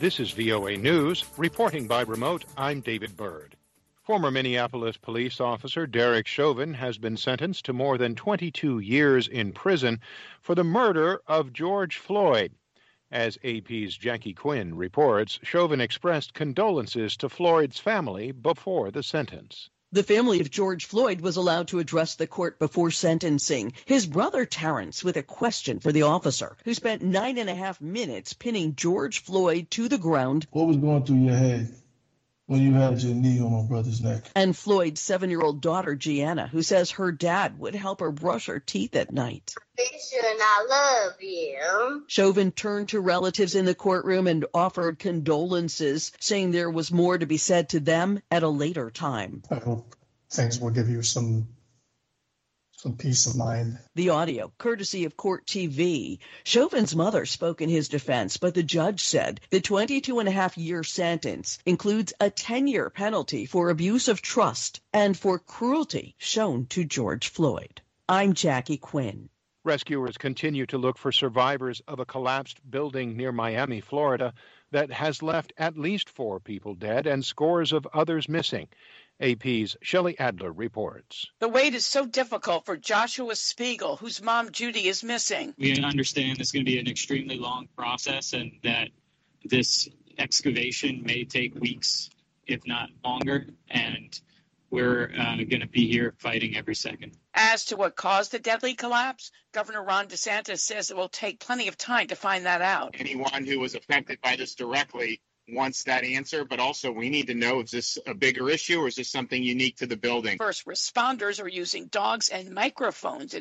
This is VOA News. Reporting by remote, I'm David Byrd. Former Minneapolis police officer Derek Chauvin has been sentenced to more than 22 years in prison for the murder of George Floyd. As AP's Jackie Quinn reports, Chauvin expressed condolences to Floyd's family before the sentence. The family of George Floyd was allowed to address the court before sentencing. His brother Terrence with a question for the officer, who spent 9.5 minutes pinning George Floyd to the ground. What was going through your head when you had your knee on my brother's neck? And Floyd's 7-year-old daughter, Gianna, who says her dad would help her brush her teeth at night. And I love you. Chauvin turned to relatives in the courtroom and offered condolences, saying there was more to be said to them at a later time. I hope things will give you some peace of mind. The audio, courtesy of Court TV. Chauvin's mother spoke in his defense, but the judge said the 22.5-year sentence includes a 10-year penalty for abuse of trust and for cruelty shown to George Floyd. I'm Jackie Quinn. Rescuers continue to look for survivors of a collapsed building near Miami, Florida, that has left at least 4 people dead and scores of others missing. AP's Shelley Adler reports. The wait is so difficult for Joshua Spiegel, whose mom, Judy, is missing. We understand it's going to be an extremely long process and that this excavation may take weeks, if not longer, and we're going to be here fighting every second. As to what caused the deadly collapse, Governor Ron DeSantis says it will take plenty of time to find that out. Anyone who was affected by this directly wants that answer, but also we need to know, is this a bigger issue or is this something unique to the building? First responders are using dogs and microphones